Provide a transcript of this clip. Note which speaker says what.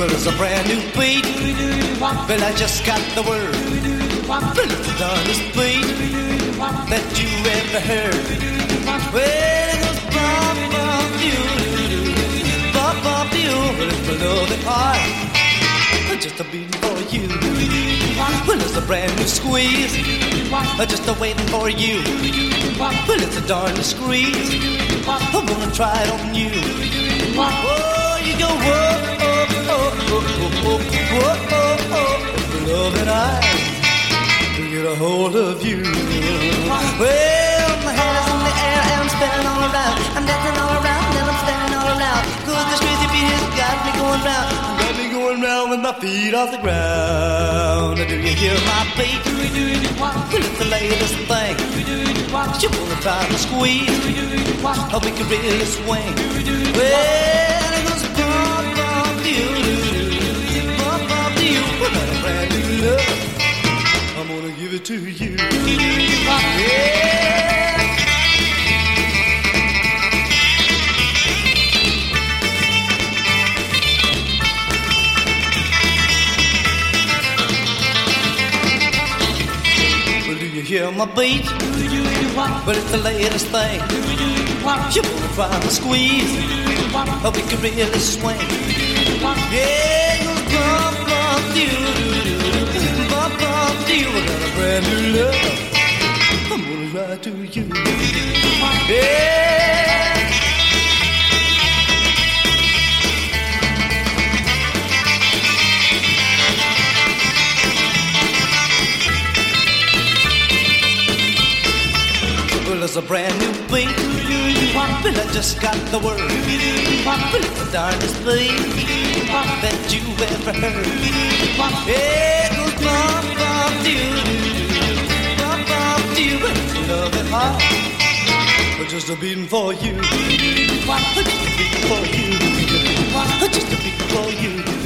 Speaker 1: Well, it's a brand new beat. Well, I just got the word. Well, it's the darndest beat that you ever heard. Well, it goes bum bum doo, bum bum doo. Well, it's my loving heart. Just a beating for you. Well, it's a brand new squeeze. Just a waiting for you. Well, it's a darndest squeeze. I'm gonna try it on you. Oh, you go whoa, oh, oh, oh, oh, oh, oh, oh, love and I get a hold of you. Well, my head is in the air and I'm spinning all around. I'm dancing all around and I'm spinning all around. 'Cause this crazy beat has got me going round. Got me going round with my feet off the ground. Do you hear my beat? Well, it's the latest thing. You wanna try to squeeze? How we can really swing? Well, it goes bum bum doo, bum bum doo. Well, that's a brand new love. I'm gonna give it to you. Yeah. Well, do you hear my beat? But it's the latest thing. You wanna try to squeeze? But we can really swing. Yeah, it goes bum bum doo, bum bum doo. I got a brand new love. I'm gonna lie to you. Yeah. Well, it's a brand new beat. Well, I just got the word. Well, it's the darndest beat that you ever heard. Yeah, it goes bum bum doo, bum bum doo. It's a loving heart. Just a beating for you. Just a beating for you. Just a beating for you.